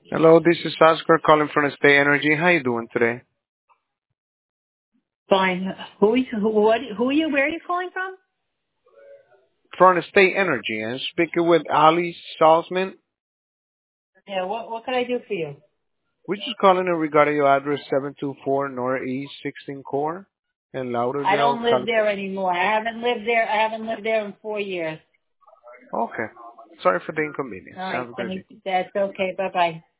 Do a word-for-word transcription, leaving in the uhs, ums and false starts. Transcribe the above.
Hello, this is Oscar calling from State Energy. How you doing today? Fine. Who are you, who, what, who are you? Where are you calling from? From State Energy. I'm speaking with Ali Salzman. Yeah. What What can I do for you? We're just calling in regarding your address seven two four Northeast sixteen Core in I Lauderdale, don't live there California. anymore. I haven't lived there. I haven't lived there in four years. Okay. Sorry for the inconvenience. All right. Have a good day. Thank you. That's okay. Bye bye.